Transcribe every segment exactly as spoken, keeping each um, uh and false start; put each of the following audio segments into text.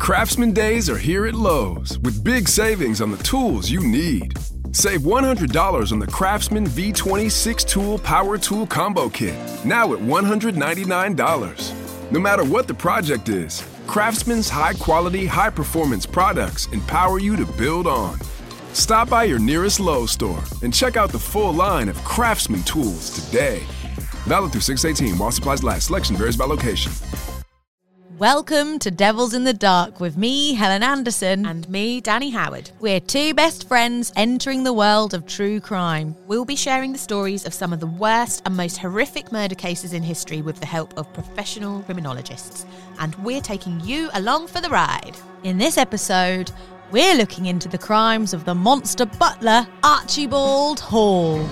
Craftsman Days are here at Lowe's with big savings on the tools you need. Save one hundred dollars on the Craftsman V twenty six-tool Power Tool Combo Kit, now at one hundred ninety-nine dollars. No matter what the project is, Craftsman's high-quality, high-performance products empower you to build on. Stop by your nearest Lowe's store and check out the full line of Craftsman tools today. Valid through six eighteen while supplies last. Selection varies by location. Welcome to Devils in the Dark with me, Helen Anderson. And me, Danny Howard. We're two best friends entering the world of true crime. We'll be sharing the stories of some of the worst and most horrific murder cases in history with the help of professional criminologists. And we're taking you along for the ride. In this episode, we're looking into the crimes of the monster butler, Archibald Hall.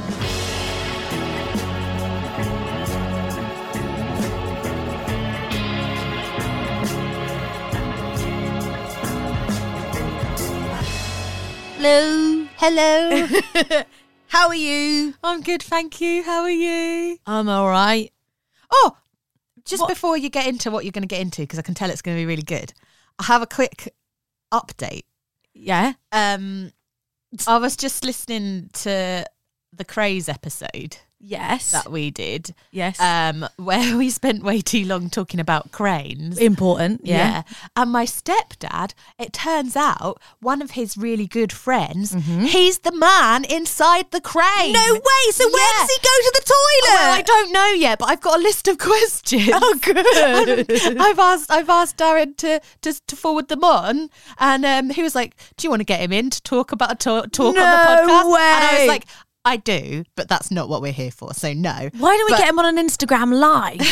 Hello. Hello. How are you? I'm good, thank you. How are you? I'm all right. Oh, just What? before you get into what you're going to get into, because I can tell it's going to be really good, I have a quick update. Yeah? Um, I was just listening to the Craze episode Yes. that we did, yes. um, where we spent way too long talking about cranes. Important, yeah. And my stepdad, it turns out, one of his really good friends, Mhm. he's the man inside the crane. No way! So where Yeah. does he go to the toilet? Well, I don't know yet, but I've got a list of questions. Oh, good. I've asked I've asked Darren to, to to forward them on, and um, he was like, "Do you want to get him in to talk about talk, talk No on the podcast?" way. And I was like, "I do, but that's not what we're here for. So no." Why don't we But- get him on an Instagram live?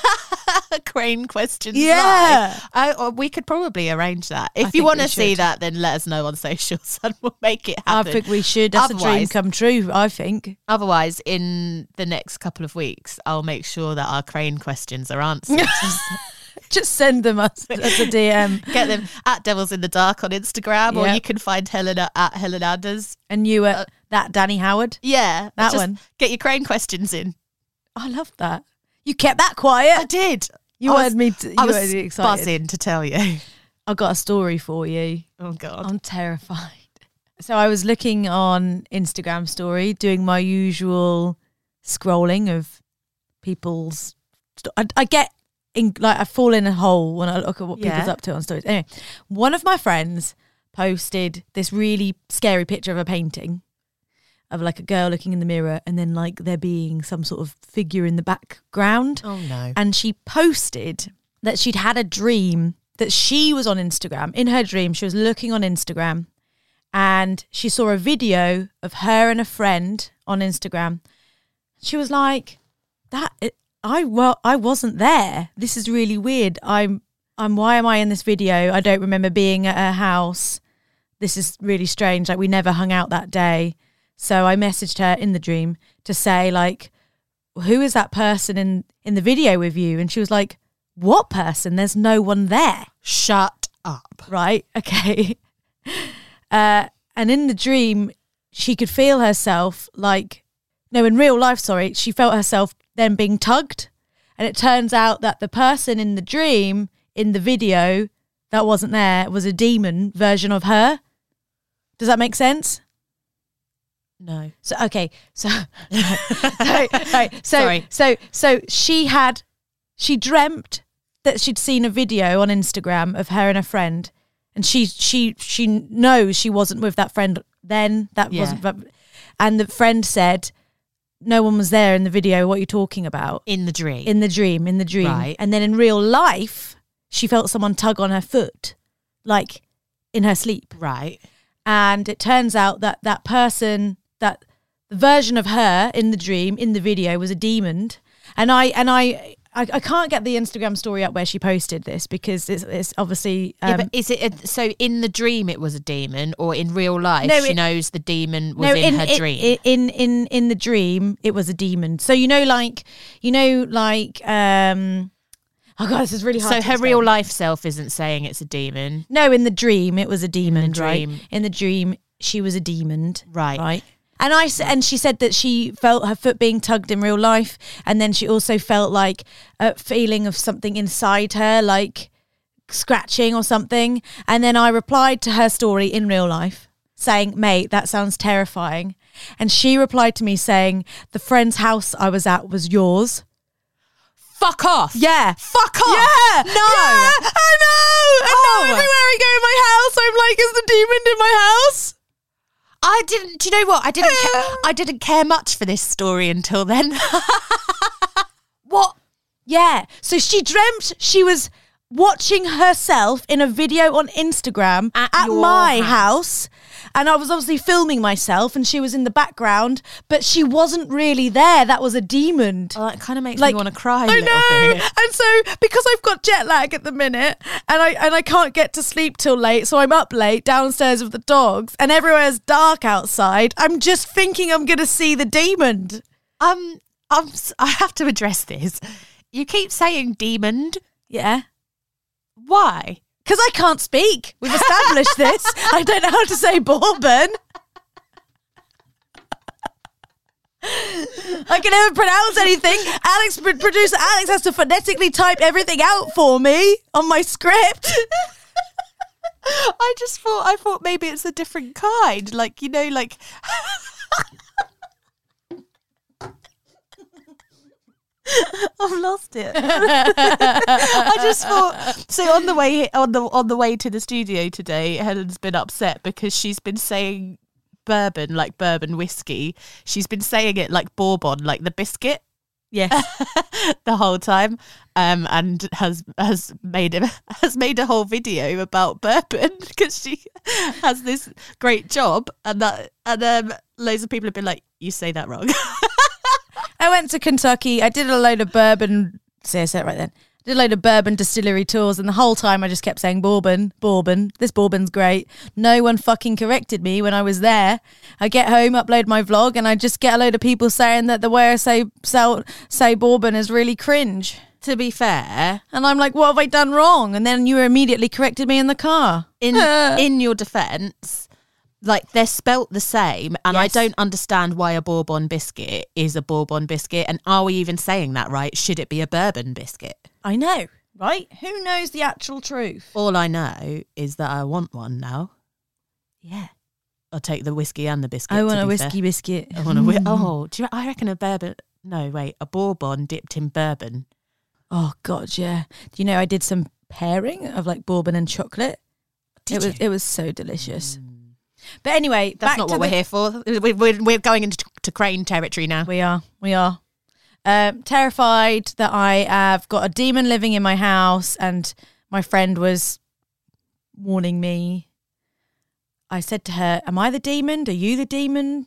Crane questions. Yeah. live. I, or we could probably arrange that. If I you think want we to see should. that, then let us know on socials and we'll make it I happen. think we should. That's a dream Otherwise- come true, I think. Otherwise, in the next couple of weeks, I'll make sure that our crane questions are answered. Just send them us as a D M. Get them at Devils in the Dark on Instagram, or Yep. you can find Helena at Helen Anders. And you at that Danny Howard. Yeah, That just one. Get your crane questions in. I love that. You kept that quiet. I did. You I wanted was- me to, you I was wanted me excited. buzzing to tell you. I've got a story for you. Oh God. I'm terrified. So I was looking on Instagram story, doing my usual scrolling of people's. Sto- I, I get in, like I fall in a hole when I look at what people's Yeah. up to on stories. Anyway, one of my friends posted this really scary picture of a painting of like a girl looking in the mirror, and then like there being some sort of figure in the background. Oh no. And she posted that she'd had a dream that she was on Instagram. In her dream, she was looking on Instagram and she saw a video of her and a friend on Instagram. She was like, "That I well, I wasn't there. This is really weird. I'm I'm why am I in this video? I don't remember being at her house. This is really strange. Like we never hung out that day." So I messaged her in the dream to say like, "Who is that person in, in the video with you?" And she was like, "What person? There's no one there." Shut up. Right. Okay. Uh, and in the dream, she could feel herself like, no, in real life, sorry, she felt herself then being tugged. And it turns out that the person in the dream, in the video that wasn't there, was a demon version of her. Does that make sense? No. So okay, so sorry, sorry, so Sorry. so so she had she dreamt that she'd seen a video on Instagram of her and a friend, and she she she knows she wasn't with that friend then. That Yeah. wasn't, and the friend said no one was there in the video. What are you talking about? In the dream. In the dream, in the dream, Right. and then in real life, she felt someone tug on her foot, like in her sleep. right. And it turns out that that person, that the version of her in the dream, in the video, was a demon. And I and I, I, I can't get the Instagram story up where she posted this because it's, it's obviously. Um, yeah, but is it a, so? In the dream, it was a demon, or in real life, No, she it- knows the demon was no, in, in her it- dream. it- in in in the dream, it was a demon. So you know, like you know, like um, oh god, this is really hard. so to her explain. real life self isn't saying it's a demon, No, in the dream, it was a demon. Right? dream. In the dream, she was a demon. right? Right. And I s- and she said that she felt her foot being tugged in real life, and then she also felt like a feeling of something inside her, like scratching or something. And then I replied to her story in real life saying, mate, that sounds terrifying. And she replied to me saying, the friend's house I was at was yours. Fuck off. Yeah. Fuck off. Yeah. No. Yeah, I know. And Oh. now everywhere I go in my house, I'm like, is the demon in my house? I didn't, do you know what? I didn't care, I didn't care much for this story until then. What? Yeah. So she dreamt she was watching herself in a video on Instagram At at, your my house. house. And I was obviously filming myself and she was in the background, but she wasn't really there. That was a demon. Oh, that kind of makes Like, me want to cry a I little know. bit. And so because I've got jet lag at the minute and I and I can't get to sleep till late, so I'm up late downstairs with the dogs and everywhere's dark outside, I'm just thinking I'm going to see the demon. Um, I'm, s- I have to address this. You keep saying demon. Yeah. Why? Because I can't speak. We've established this. I don't know how to say bourbon. I can never pronounce anything. Alex, producer Alex, has to phonetically type everything out for me on my script. I just thought, I thought maybe it's a different kind. Like, you know, like... I've lost it. I just thought so on the way on the on the way to the studio today, Helen's been upset because she's been saying bourbon like bourbon whiskey. She's been saying it like bourbon, like the biscuit. Yes. The whole time, um, and has has made a, has made a whole video about bourbon because she has this great job, and that and um, loads of people have been like, "You say that wrong." I went to Kentucky. I did a load of bourbon. See, I said it right then. Did a load of bourbon distillery tours, and the whole time I just kept saying bourbon, bourbon. This bourbon's great. No one fucking corrected me when I was there. I get home, upload my vlog, and I just get a load of people saying that the way I say say, say bourbon is really cringe. To be fair, And I'm like, what have I done wrong? And then you immediately corrected me in the car. in in your defence, like they're spelt the same, and I Yes. don't understand why a bourbon biscuit is a bourbon biscuit. And are we even saying that right? Should it be a bourbon biscuit? I know, right? Who knows the actual truth? All I know is that I want one now. Yeah. I'll take the whiskey and the biscuit. I want to a be whiskey fair. biscuit. I want a whi- oh, do you, I reckon a bourbon? No, wait, a bourbon dipped in bourbon. Oh God, yeah. Do you know I did some pairing of like bourbon and chocolate? Did it was you? it was so delicious. But anyway, That's back not to what we're the- here for. We're, we're, we're going into to crane territory now. We are, we are. Um, terrified that I have got a demon living in my house, and my friend was warning me. I said to her, "Am I the demon? Are you the demon?"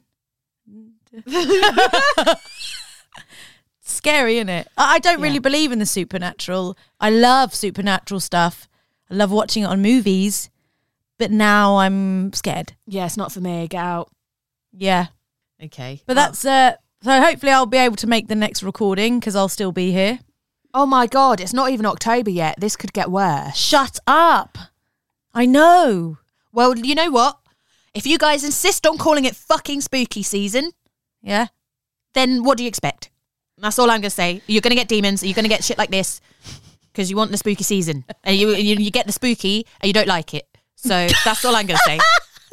Scary, isn't it? I I don't really Yeah. believe in the supernatural. I love supernatural stuff. I love watching it on movies, but now I'm scared. Yeah, it's not for me. Get out. Yeah, Okay. but that's uh. So hopefully I'll be able to make the next recording because I'll still be here. Oh my God, it's not even October yet. This could get worse. Shut up! I know. Well, you know what? If you guys insist on calling it fucking spooky season, Yeah. then what do you expect? That's all I'm going to say. You're going to get demons. You're going to get shit like this because you want the spooky season. And you, you you get the spooky and you don't like it. So that's all I'm going to say.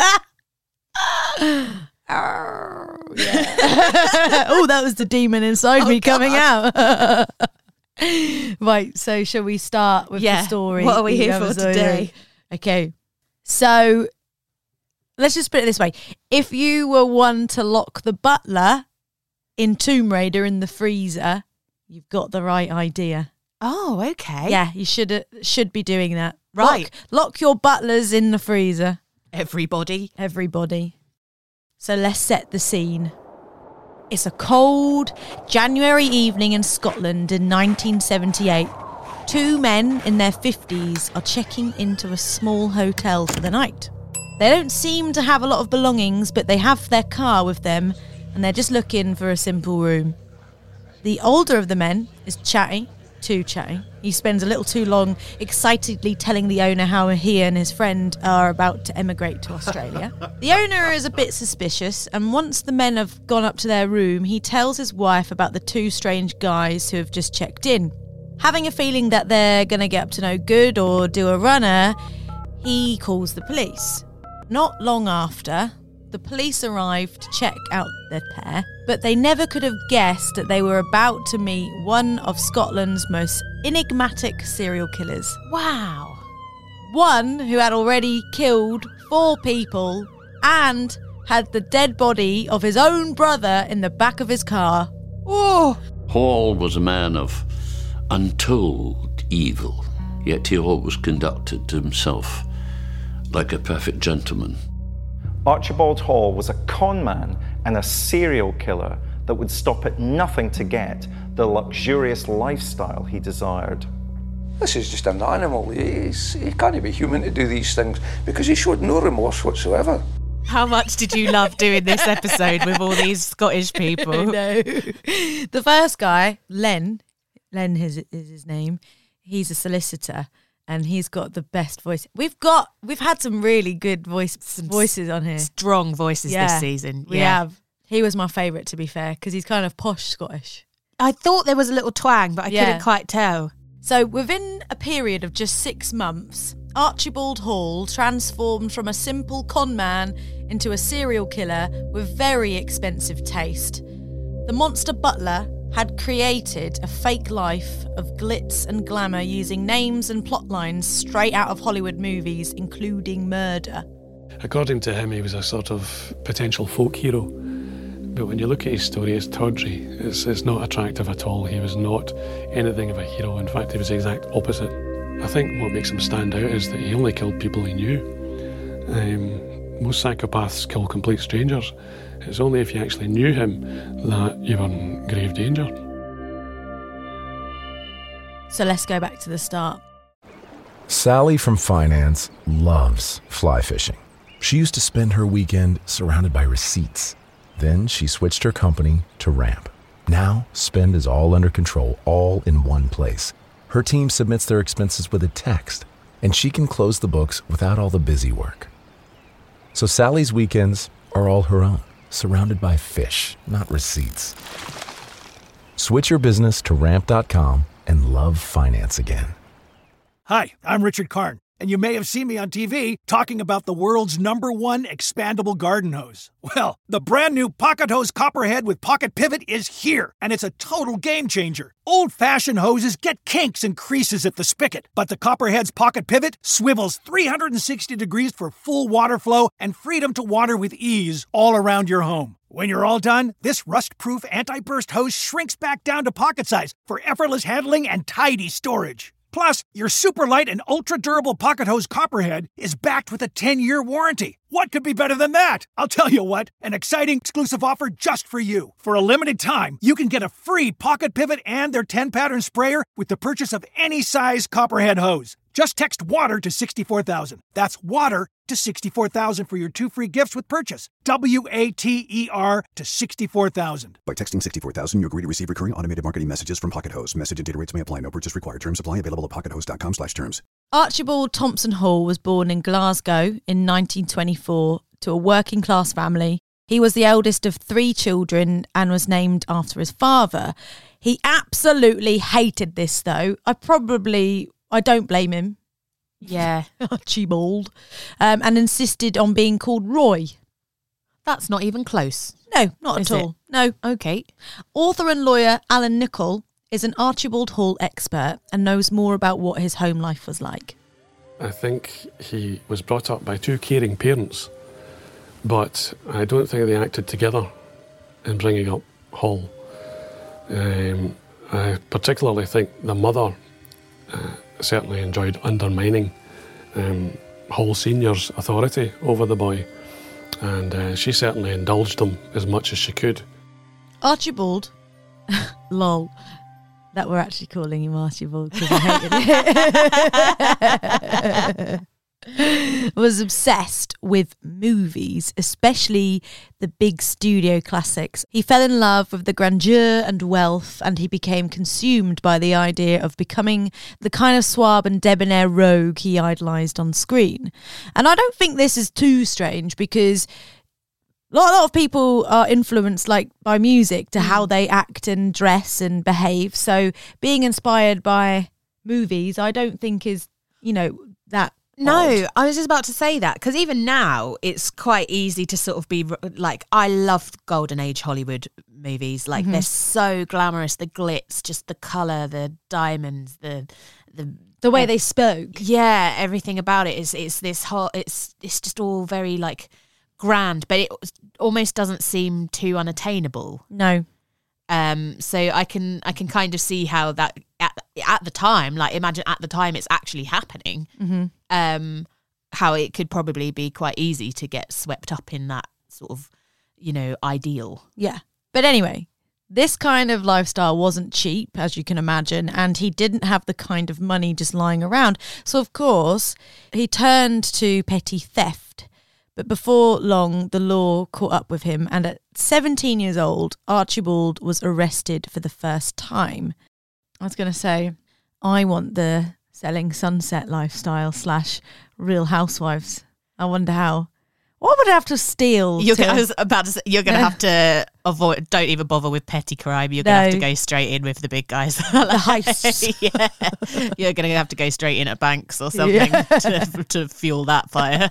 Oh, that was the demon inside me coming out. Right, so shall we start with Yeah, the story? what are we The here for episode? today? Okay, so let's just put it this way. If you were one to lock the butler in Tomb Raider in the freezer, you've got the right idea. Oh, okay. Yeah, you should uh, should be doing that. Right. Lock, lock your butlers in the freezer. Everybody. Everybody. So let's set the scene. It's a cold January evening in Scotland in nineteen seventy-eight. Two men in their fifties are checking into a small hotel for the night. They don't seem to have a lot of belongings, but they have their car with them and they're just looking for a simple room. The older of the men is chatty, too chatty. He spends a little too long excitedly telling the owner how he and his friend are about to emigrate to Australia. The owner is a bit suspicious, and once the men have gone up to their room, he tells his wife about the two strange guys who have just checked in. Having a feeling that they're going to get up to no good or do a runner, he calls the police. Not long after, the police arrived to check out the pair, but they never could have guessed that they were about to meet one of Scotland's most enigmatic serial killers. Wow. One who had already killed four people and had the dead body of his own brother in the back of his car. Oh! Hall was a man of untold evil, yet he always conducted himself like a perfect gentleman. Archibald Hall was a con man and a serial killer that would stop at nothing to get the luxurious lifestyle he desired. This is just an animal. He's, he can't be human to do these things because he showed no remorse whatsoever. How much did you love doing this episode with all these Scottish people? No. The first guy, Len, Len is, is his name. He's a solicitor and he's got the best voice. We've got, we've had some really good voice some voices on here. Strong voices yeah, this season. We yeah. have. He was my favourite, to be fair, because he's kind of posh Scottish. I thought there was a little twang, but I Yeah. couldn't quite tell. So within a period of just six months, Archibald Hall transformed from a simple con man into a serial killer with very expensive taste. The monster butler had created a fake life of glitz and glamour using names and plot lines straight out of Hollywood movies, including murder. According to him, he was a sort of potential folk hero. But when you look at his story, it's tawdry. It's, it's not attractive at all. He was not anything of a hero. In fact, he was the exact opposite. I think what makes him stand out is that he only killed people he knew. Um, most psychopaths kill complete strangers. It's only if you actually knew him that you were in grave danger. So let's go back to the start. Sally from finance loves fly fishing. She used to spend her weekend surrounded by receipts. Then she switched her company to Ramp. Now, spend is all under control, all in one place. Her team submits their expenses with a text, and she can close the books without all the busy work. So Sally's weekends are all her own, surrounded by fish, not receipts. Switch your business to ramp dot com and love finance again. Hi, I'm Richard Karn, and you may have seen me on T V talking about the world's number one expandable garden hose. Well, the brand new Pocket Hose Copperhead with Pocket Pivot is here, and it's a total game changer. Old-fashioned hoses get kinks and creases at the spigot, but the Copperhead's Pocket Pivot swivels three hundred sixty degrees for full water flow and freedom to water with ease all around your home. When you're all done, this rust-proof anti-burst hose shrinks back down to pocket size for effortless handling and tidy storage. Plus, your super light and ultra-durable Pocket Hose Copperhead is backed with a ten-year warranty. What could be better than that? I'll tell you what, an exciting exclusive offer just for you. For a limited time, you can get a free Pocket Pivot and their ten-pattern sprayer with the purchase of any size Copperhead hose. Just text WATER to sixty-four thousand. That's WATER to sixty-four thousand for your two free gifts with purchase. W A T E R to sixty-four thousand. By texting sixty-four thousand, you agree to receive recurring automated marketing messages from Pocket Hose. Message and data rates may apply. No purchase required. Terms apply. Available at pocket hose dot com slash terms. Archibald Thompson Hall was born in Glasgow in nineteen twenty-four to a working class family. He was the eldest of three children and was named after his father. He absolutely hated this, though. I probably... I don't blame him. Yeah. Archibald. Um, and insisted on being called Roy. That's not even close. No, not Is at all. it? No. Okay. Author and lawyer Alan Nicol is an Archibald Hall expert and knows more about what his home life was like. I think he was brought up by two caring parents, but I don't think they acted together in bringing up Hall. Um, I particularly think the mother uh, certainly enjoyed undermining um, Hall Senior's authority over the boy, and uh, she certainly indulged him as much as she could. Archibald, lol, that we're actually calling him Archibald because I hated it, was obsessed with movies, especially the big studio classics. He fell in love with the grandeur and wealth, and he became consumed by the idea of becoming the kind of suave and debonair rogue he idolised on screen. And I don't think this is too strange because A lot, a lot of people are influenced like by music to mm. how they act and dress and behave. So being inspired by movies, I don't think is, you know, that No, odd. I was just about to say that because even now it's quite easy to sort of be like, I love Golden Age Hollywood movies. Like Mm-hmm. they're so glamorous, the glitz, just the colour, the diamonds, the the The way they spoke. Yeah, everything about it is it's this whole it's it's just all very like grand, but it almost doesn't seem too unattainable. No. Um, so I can I can kind of see how that at, at the time, like imagine at the time it's actually happening, Mm-hmm. um, how it could probably be quite easy to get swept up in that sort of, you know, ideal. Yeah. But anyway, this kind of lifestyle wasn't cheap, as you can imagine, and he didn't have the kind of money just lying around. So, of course, he turned to petty theft. But before long, the law caught up with him, and at seventeen years old, Archibald was arrested for the first time. I was going to say, I want the Selling Sunset lifestyle slash Real Housewives. I wonder how. What would I have to steal? You're to- gonna, I was about to say, you're going to have to avoid. Don't even bother with petty crime. You're going to No. have to go straight in with the big guys. The heists. Yeah, you're going to have to go straight in at banks or something Yeah. to, to fuel that fire.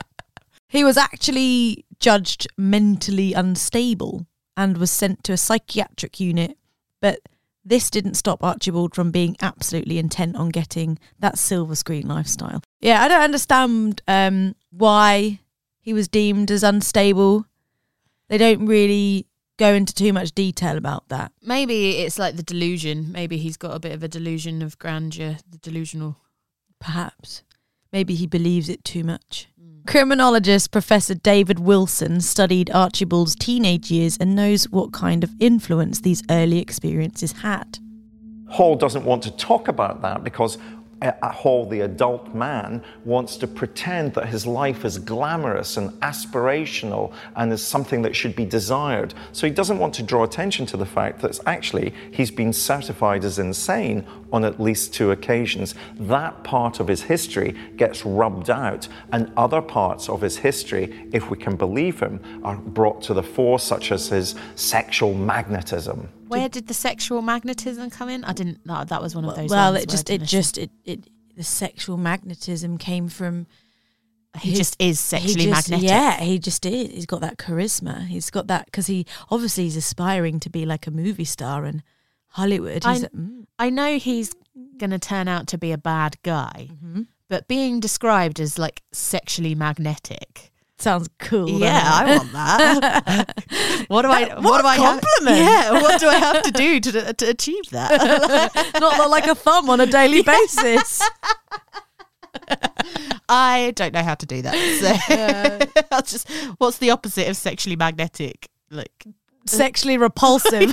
He was actually judged mentally unstable and was sent to a psychiatric unit, but this didn't stop Archibald from being absolutely intent on getting that silver screen lifestyle. Yeah, I don't understand um, why he was deemed as unstable. They don't really go into too much detail about that. Maybe it's like the delusion. Maybe he's got a bit of a delusion of grandeur, the delusional. Perhaps. Maybe he believes it too much. Criminologist Professor David Wilson studied Archibald's teenage years and knows what kind of influence these early experiences had. Hall doesn't want to talk about that because uh, Hall, the adult man, wants to pretend that his life is glamorous and aspirational and is something that should be desired. So he doesn't want to draw attention to the fact that actually he's been certified as insane on at least two occasions. That part of his history gets rubbed out, and other parts of his history, if we can believe him, are brought to the fore, such as his sexual magnetism. Where did the sexual magnetism come in? I didn't. No, that was one of those. Well, ones it where just, I it didn't just, it, it, the sexual magnetism came from. He just is sexually he just- magnetic. Yeah, he just is. He's got that charisma. He's got that because he obviously he's aspiring to be like a movie star in Hollywood. He's I, like, mm. I know he's going to turn out to be a bad guy, Mm-hmm. but being described as like sexually magnetic. Sounds cool. Yeah, doesn't it? I want that. What do I? What What, a do I have? compliment. Yeah, what do I have to do to to achieve that? Not look like a thumb on a daily basis. I don't know how to do that. So I'll just. What's the opposite of sexually magnetic? Like Sexually repulsive.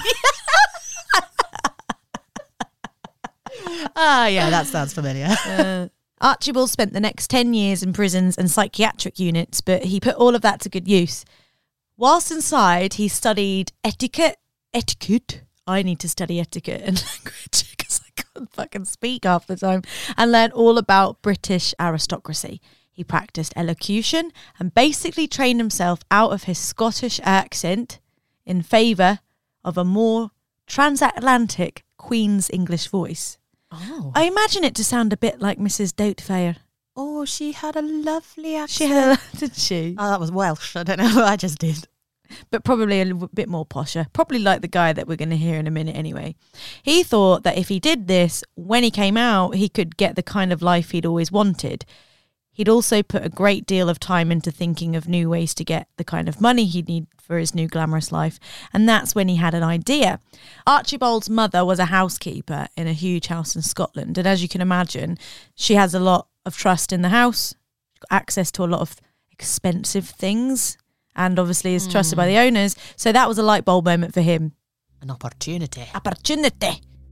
ah, yeah, that sounds familiar. Uh, Archibald spent the next ten years in prisons and psychiatric units, but he put all of that to good use. Whilst inside, he studied etiquette. Etiquette? I need to study etiquette and language because I can't fucking speak half the time. And learn all about British aristocracy. He practiced elocution and basically trained himself out of his Scottish accent in favour of a more transatlantic Queen's English voice. Oh, I imagine it to sound a bit like Missus Doubtfire. oh, she had a lovely accent. She had a, did she? Oh, that was Welsh. I don't know what I just did. But probably a little bit more posher. Probably like the guy that we're going to hear in a minute anyway. He thought that if he did this, when he came out, he could get the kind of life he'd always wanted. He'd also put a great deal of time into thinking of new ways to get the kind of money he'd need for his new glamorous life. And that's when he had an idea. Archibald's mother was a housekeeper in a huge house in Scotland. And as you can imagine, she has a lot of trust in the house, access to a lot of expensive things, and obviously is trusted by the owners. So that was a light bulb moment for him. An opportunity. Opportunity.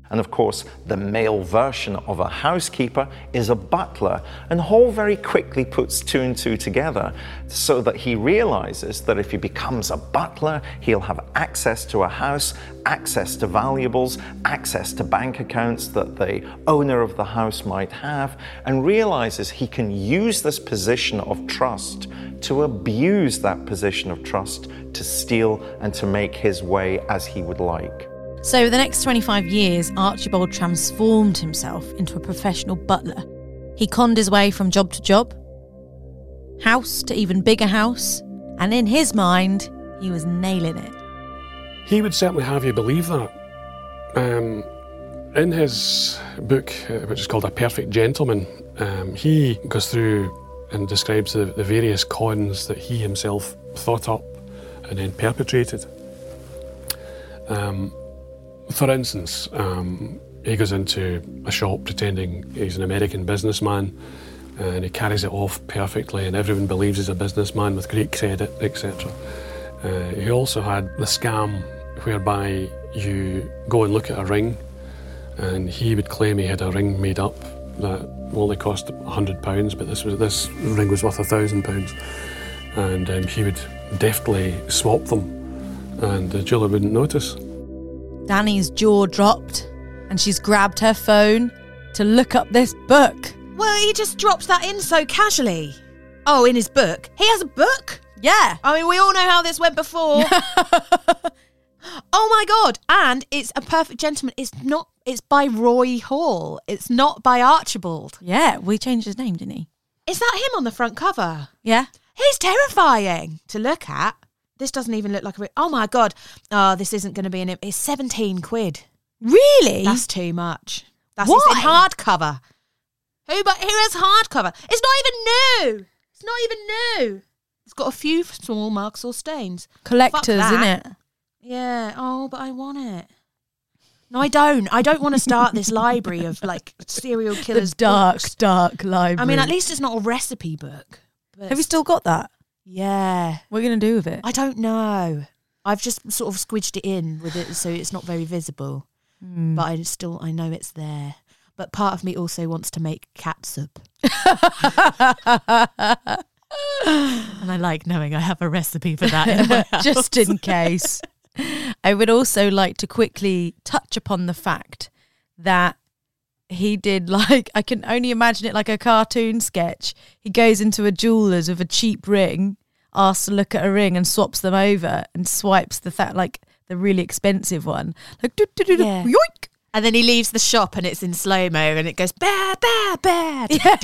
And of course, the male version of a housekeeper is a butler. And Hall very quickly puts two and two together so that he realizes that if he becomes a butler, he'll have access to a house, access to valuables, access to bank accounts that the owner of the house might have, and realizes he can use this position of trust to abuse that position of trust to steal and to make his way as he would like. So for the next twenty-five years, Archibald transformed himself into a professional butler. He conned his way from job to job, house to even bigger house, and in his mind, he was nailing it. He would certainly have you believe that. Um, in his book, uh, which is called A Perfect Gentleman, um, he goes through and describes the, the various cons that he himself thought up and then perpetrated. Um, for instance, um, he goes into a shop pretending he's an American businessman, and he carries it off perfectly, and everyone believes he's a businessman with great credit, et cetera. Uh, he also had the scam whereby you go and look at a ring, and he would claim he had a ring made up that only cost one hundred pounds, but this was this ring was worth one thousand pounds. And um, he would deftly swap them, and the jeweller wouldn't notice. Danny's jaw dropped, and she's grabbed her phone to look up this book. Well, he just dropped that in so casually. Oh, in his book? He has a book? Yeah. I mean, we all know how this went before. Oh my God. And it's A Perfect Gentleman. It's not, it's by Roy Hall. It's not by Archibald. Yeah, we changed his name, didn't he? Is that him on the front cover? Yeah. He's terrifying to look at. This doesn't even look like a... Oh my God. Oh, this isn't going to be an... It's seventeen quid. Really? That's too much. That's Why? It's in hardcover. Who, but who has hardcover? It's not even new. It's not even new. It's got a few small marks or stains. Collectors, Fuck isn't that. it? Yeah. Oh, but I want it. No, I don't. I don't want to start this library of like serial killers. The dark, books. dark library. I mean, at least it's not a recipe book. But Have you still got that? Yeah. What are you going to do with it? I don't know. I've just sort of squidged it in with it so it's not very visible. Mm. But I still, I know it's there. But part of me also wants to make catsup. And I like knowing I have a recipe for that in my house. Just in case. I would also like to quickly touch upon the fact that he did, like, I can only imagine it like a cartoon sketch. He goes into a jeweller's with a cheap ring, asks to look at a ring and swaps them over and swipes the th- like the really expensive one. Like, do, do, do, do, Yeah. yoink. And then he leaves the shop and it's in slow-mo and it goes, bah, bah, bah.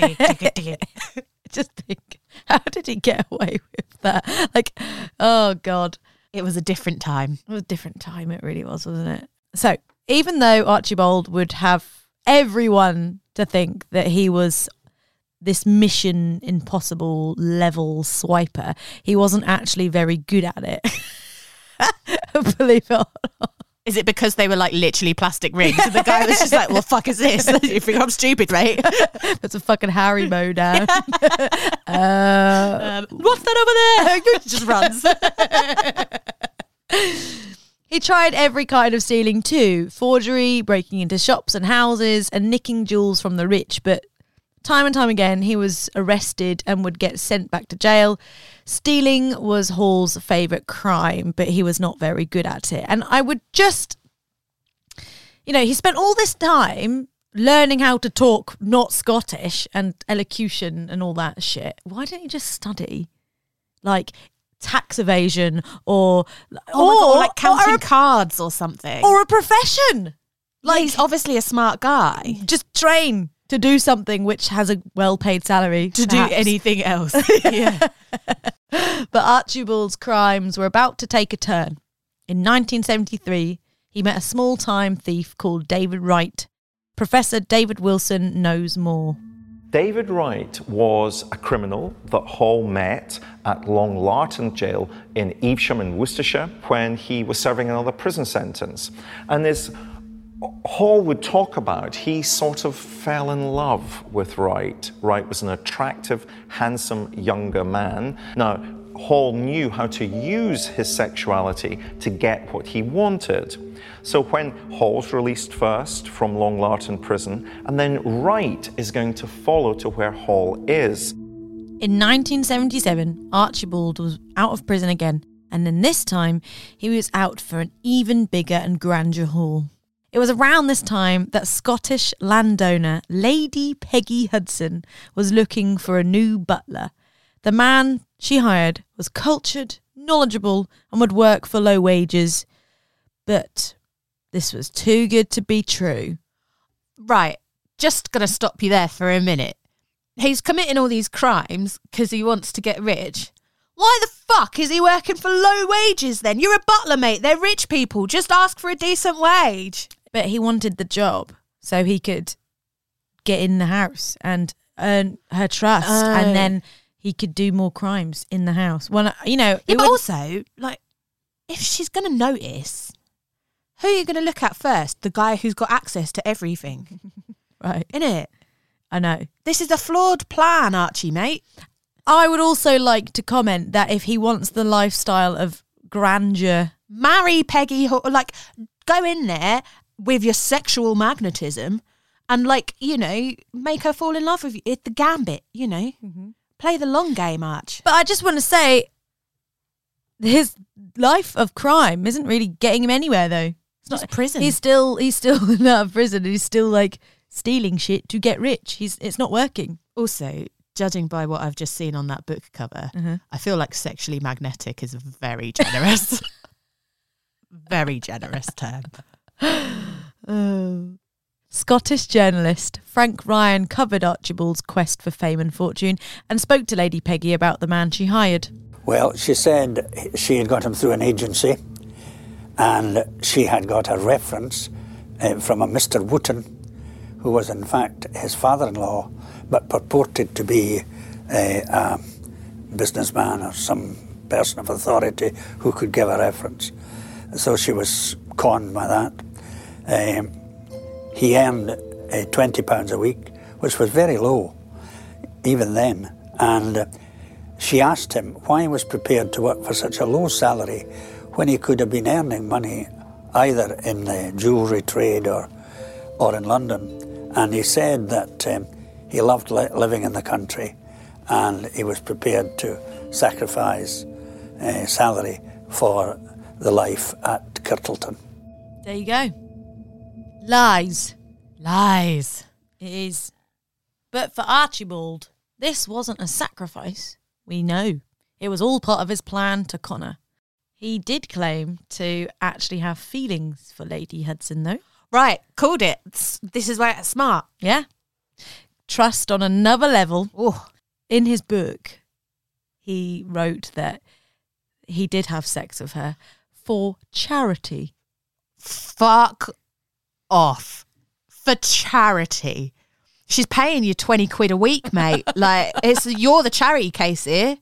Just think, how did he get away with that? Like, oh God. It was a different time. It was a different time, it really was, wasn't it? So, even though Archibald would have everyone to think that he was this Mission Impossible level swiper, he wasn't actually very good at it. Believe it or not. Is it because they were like literally plastic rings? And the guy was just like, well, fuck is this? You think I'm stupid, right? That's a fucking Harry Mo down. uh, Um, what's that over there? Just runs. He tried every kind of stealing too. Forgery, breaking into shops and houses, and nicking jewels from the rich. But time and time again, he was arrested and would get sent back to jail. Stealing was Hall's favourite crime, but he was not very good at it. And I would just, you know, he spent all this time learning how to talk not Scottish and elocution and all that shit. Why didn't he just study, like, tax evasion or Oh my or, God, like counting or a, cards or something. or a profession? Like, he's obviously a smart guy. Just train to do something which has a well-paid salary. To perhaps. do anything else. Yeah. But Archibald's crimes were about to take a turn. In nineteen seventy-three, he met a small-time thief called David Wright. Professor David Wilson knows more. David Wright was a criminal that Hall met at Long Larton Jail in Evesham in Worcestershire when he was serving another prison sentence. And his Hall would talk about he sort of fell in love with Wright. Wright was an attractive, handsome, younger man. Now, Hall knew how to use his sexuality to get what he wanted. So when Hall's released first from Long Lartin prison, and then Wright is going to follow to where Hall is. In nineteen seventy-seven, Archibald was out of prison again, and then this time he was out for an even bigger and grander haul. It was around this time that Scottish landowner Lady Peggy Hudson was looking for a new butler. The man she hired was cultured, knowledgeable, and would work for low wages. But this was too good to be true. Right, just going to stop you there for a minute. He's committing all these crimes because he wants to get rich. Why the fuck is he working for low wages then? You're a butler, mate. They're rich people. Just ask for a decent wage. But he wanted the job so he could get in the house and earn her trust, Oh. and then he could do more crimes in the house. Well, you know, Yeah, it but would- also, like, if she's going to notice, who are you going to look at first? The guy who's got access to everything. Right. Innit? I know. This is a flawed plan, Archie, mate. I would also like to comment that if he wants the lifestyle of grandeur, Marry Peggy, Ho- like, go in there with your sexual magnetism and, like, you know, make her fall in love with you. It's the gambit, you know. Mm-hmm. Play the long game, Arch. but I just want to say his life of crime isn't really getting him anywhere, though. It's not prison. He's still he's still out of prison. He's still like stealing shit to get rich. He's it's not working. Also, judging by what I've just seen on that book cover, Mhm. I feel like sexually magnetic is very generous. Very generous term. Oh. Scottish journalist Frank Ryan covered Archibald's quest for fame and fortune and spoke to Lady Peggy about the man she hired. Well, she said she had got him through an agency, and she had got a reference uh, from a Mister Wooten, who was in fact his father-in-law, but purported to be a, a businessman or some person of authority who could give a reference. So she was conned by that. Um, he earned uh, twenty pounds a week, which was very low, even then. And uh, she asked him why he was prepared to work for such a low salary when he could have been earning money either in the jewellery trade or, or in London. And he said that um, he loved li- living in the country and he was prepared to sacrifice uh, salary for the life at Kirtleton. There you go. Lies. Lies. It is. But for Archibald, this wasn't a sacrifice. We know. It was all part of his plan to Connor. He did claim to actually have feelings for Lady Hudson, though. Right, called it. This is why it's smart. Yeah. Trust on another level. Oh. In his book, he wrote that he did have sex with her for charity. Fuck off. For charity. She's paying you twenty quid a week, mate. Like, it's you're the charity case here.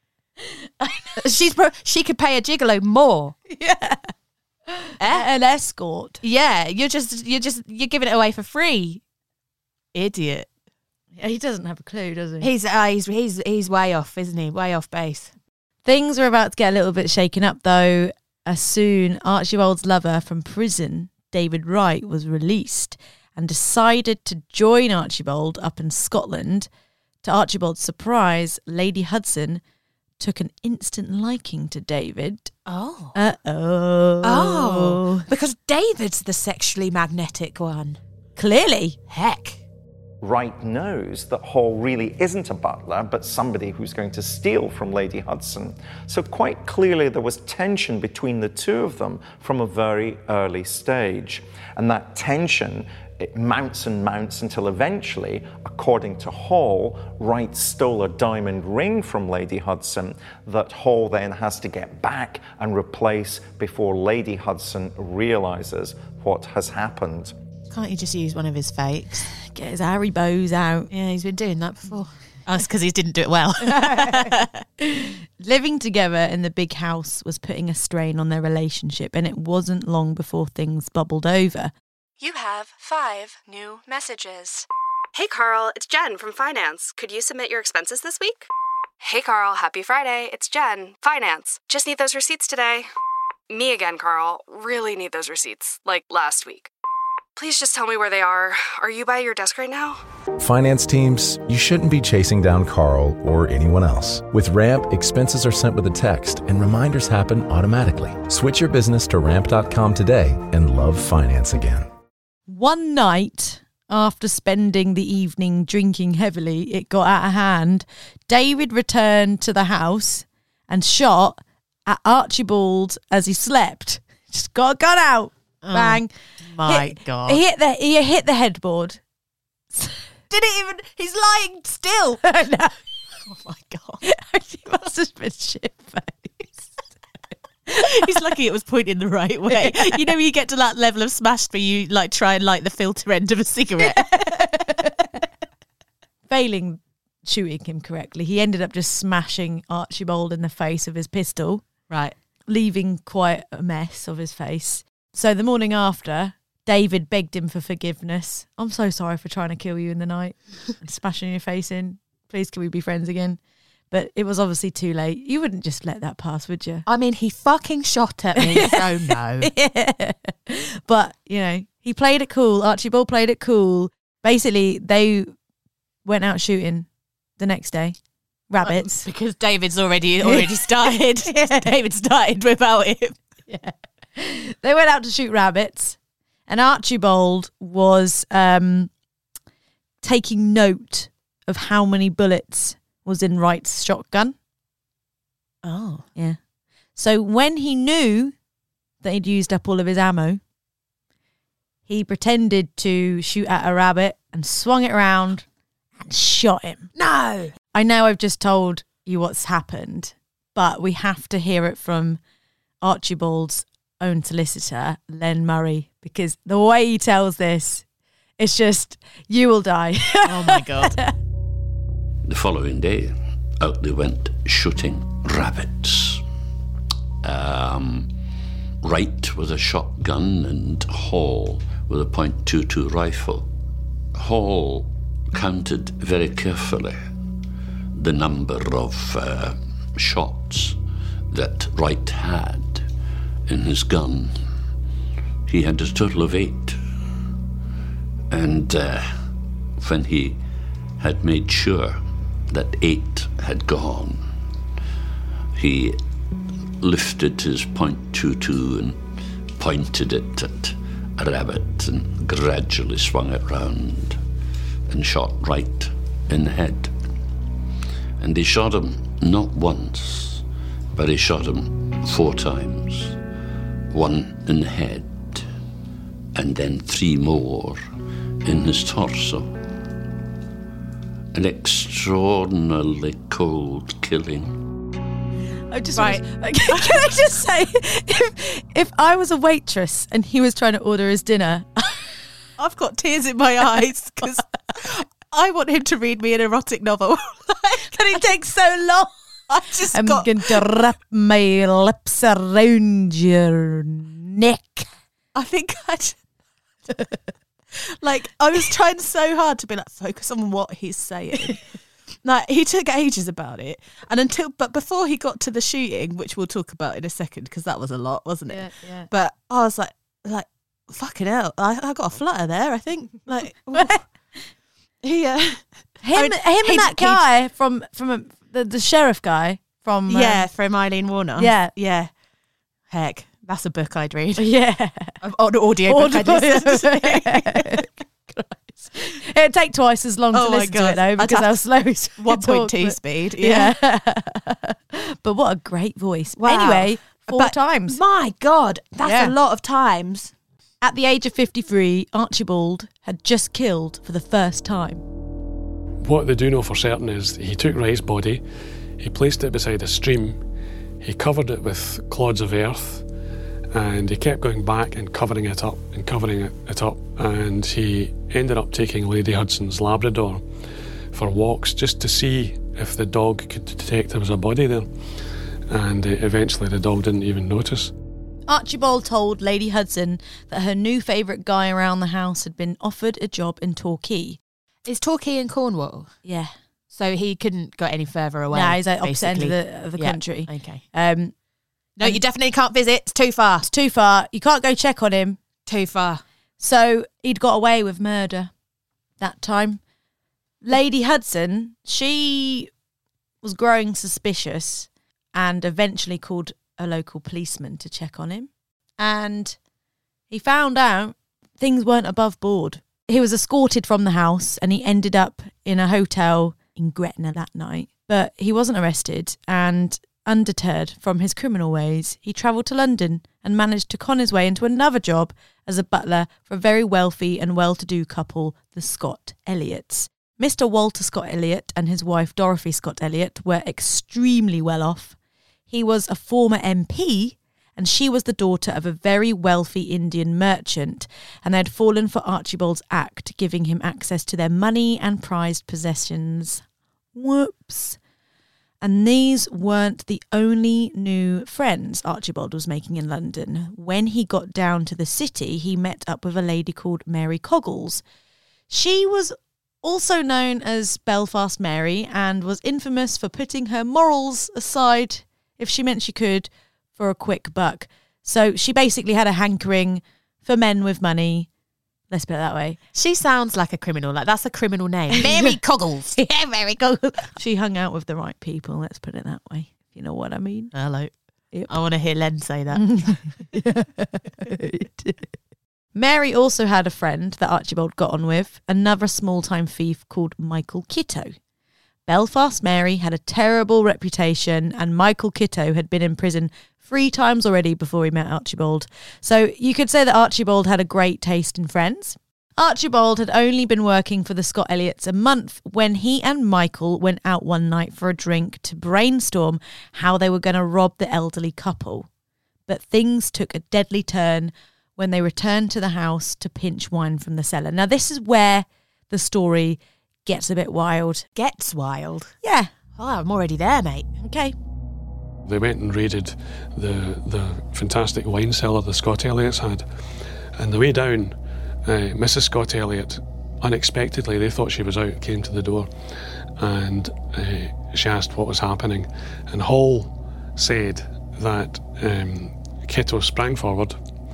She's pro- she could pay a gigolo more. Yeah. Eh? An escort. Yeah, you're just you're just you're giving it away for free. Idiot. Yeah, he doesn't have a clue, does he? He's uh, he's he's he's way off, isn't he? Way off base. Things were about to get a little bit shaken up, though, as soon Archibald's lover from prison, David Wright, was released and decided to join Archibald up in Scotland. To Archibald's surprise, Lady Hudson took an instant liking to David. Oh. Uh-oh. Oh. Because David's the sexually magnetic one. Clearly. Heck. Wright knows that Hall really isn't a butler, but somebody who's going to steal from Lady Hudson. So quite clearly there was tension between the two of them from a very early stage. And that tension, it mounts and mounts until eventually, according to Hall, Wright stole a diamond ring from Lady Hudson that Hall then has to get back and replace before Lady Hudson realizes what has happened. Can't you just use one of his fakes? Get his Harry bows out. Yeah, he's been doing that before. Oh, it's because he didn't do it well. Living together in the big house was putting a strain on their relationship, and it wasn't long before things bubbled over. You have five new messages. Hey Carl, it's Jen from Finance. Could you submit your expenses this week? Hey Carl, happy Friday. It's Jen, Finance. Just need those receipts today. Me again, Carl. Really need those receipts, like last week. Please just tell me where they are. Are you by your desk right now? Finance teams, you shouldn't be chasing down Carl or anyone else. With Ramp, expenses are sent with a text and reminders happen automatically. Switch your business to ramp dot com today and love finance again. One night, after spending the evening drinking heavily, it got out of hand. David returned to the house and shot at Archibald as he slept. Just got a gun out. Oh, Bang. my hit, God. He hit the he hit the headboard. Did it even... He's lying still. No. Oh, my God. He must have been shit-faced. He's lucky it was pointing the right way. You know, when you get to that level of smashed where you like try and light the filter end of a cigarette. Failing shooting him correctly, he ended up just smashing Archibald in the face with his pistol. Right. Leaving quite a mess of his face. So the morning after, David begged him for forgiveness. I'm so sorry for trying to kill you in the night and smashing your face in. Please, can we be friends again? But it was obviously too late. You wouldn't just let that pass, would you? I mean, he fucking shot at me, so no. Yeah. But, you know, he played it cool. Archibald played it cool. Basically, they went out shooting the next day. Rabbits. Because David's already already started. Yeah. David started without him. Yeah. They went out to shoot rabbits, and Archibald was um, taking note of how many bullets was in Wright's shotgun. Oh. Yeah. So when he knew that he'd used up all of his ammo, he pretended to shoot at a rabbit and swung it around and shot him. No. I know I've just told you what's happened, but we have to hear it from Archibald's own solicitor, Len Murray, because the way he tells this, it's just, you will die. Oh my God. The following day, out they went shooting rabbits. Um, Wright with a shotgun and Hall with a point two two rifle. Hall counted very carefully the number of uh, shots that Wright had in his gun. He had a total of eight. And uh, when he had made sure that eight had gone, he lifted his point two two and pointed it at a rabbit and gradually swung it round and shot Wright in the head. And he shot him not once, but he shot him four times. One in the head, and then three more in his torso. An extraordinarily cold killing. I just Right. want to, can I just say, if, if I was a waitress and he was trying to order his dinner, I've got tears in my eyes because I want him to read me an erotic novel. and it takes so long. I just I'm got... going to wrap my lips around your neck. I think I'd... like, I was trying so hard to be like, focus on what he's saying. Like, he took ages about it. And until, but before he got to the shooting, which we'll talk about in a second, because that was a lot, wasn't it? Yeah, yeah. But I was like, like, fucking hell. I, I got a flutter there, I think. Like, he, uh, Him, I mean, him he'd- and that he'd- guy from from um, the the sheriff guy from um, yeah, from Eileen Warner. Yeah. Yeah. Heck, that's a book I'd read. yeah. An audio book I'd listen to. It'd take twice as long Oh to my listen to God. it though I'd because have how slow he's one point two talk, but- speed. Yeah. Yeah. But what a great voice. Wow. Anyway, four But times. My God, that's Yeah. a lot of times. At the age of fifty-three, Archibald had just killed for the first time. What they do know for certain is he took Wright's body, he placed it beside a stream, he covered it with clods of earth, and he kept going back and covering it up and covering it, it up, and he ended up taking Lady Hudson's Labrador for walks just to see if the dog could detect there was a body there, and uh, eventually the dog didn't even notice. Archibald told Lady Hudson that her new favourite guy around the house had been offered a job in Torquay. Is Torquay in Cornwall? Yeah. So he couldn't go any further away? No, he's like opposite end of basically. the, of the Yeah, country. Okay. Um, No, you definitely can't visit. It's too far. It's too far. You can't go check on him. Too far. So he'd got away with murder that time. Lady Hudson, she was growing suspicious and eventually called a local policeman to check on him. And he found out things weren't above board. He was escorted from the house and he ended up in a hotel in Gretna that night. But he wasn't arrested, and undeterred from his criminal ways, he travelled to London and managed to con his way into another job as a butler for a very wealthy and well-to-do couple, the Scott Elliots. Mister Walter Scott Elliot and his wife Dorothy Scott Elliot were extremely well off. He was a former M P and she was the daughter of a very wealthy Indian merchant, and they had fallen for Archibald's act, giving him access to their money and prized possessions. Whoops. And these weren't the only new friends Archibald was making in London. When he got down to the city, he met up with a lady called Mary Coggles. She was also known as Belfast Mary and was infamous for putting her morals aside if she meant she could for a quick buck. So she basically had a hankering for men with money. Let's put it that way. She sounds like a criminal. Like, that's a criminal name. Mary Coggles. Yeah, Mary Coggles. She hung out with the right people. Let's put it that way. If you know what I mean. Hello. Yep. I want to hear Len say that. Mary also had a friend that Archibald got on with, another small-time thief called Michael Kitto. Belfast Mary had a terrible reputation, and Michael Kitto had been in prison three times already before he met Archibald. So you could say that Archibald had a great taste in friends. Archibald had only been working for the Scott Elliots a month when he and Michael went out one night for a drink to brainstorm how they were going to rob the elderly couple. But things took a deadly turn when they returned to the house to pinch wine from the cellar. Now, this is where the story gets a bit wild. Gets wild? Yeah. Oh, I'm already there, mate. Okay. They went and raided the the fantastic wine cellar the Scott Elliots had. And the way down, uh, Missus Scott Elliot, unexpectedly, they thought she was out, came to the door, and uh, she asked what was happening. And Hall said that um, Kitto sprang forward,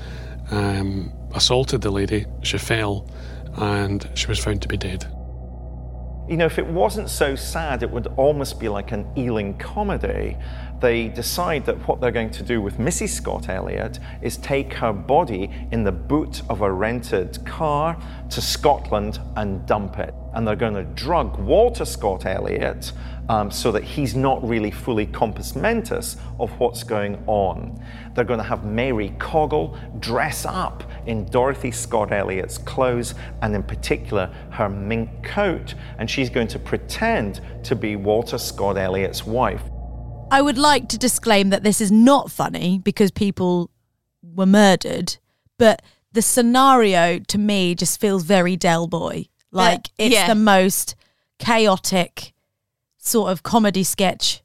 um, assaulted the lady, she fell, and she was found to be dead. You know, if it wasn't so sad, it would almost be like an Ealing comedy. They decide that what they're going to do with Missus Scott Elliot is take her body in the boot of a rented car to Scotland and dump it. And they're going to drug Walter Scott Elliot um, so that he's not really fully compos mentis of what's going on. They're going to have Mary Coggle dress up in Dorothy Scott Elliot's clothes, and in particular her mink coat, and she's going to pretend to be Walter Scott Elliot's wife. I would like to disclaim that this is not funny because people were murdered, but the scenario to me just feels very Del Boy. Like, Uh, it's yeah. the most chaotic sort of comedy sketch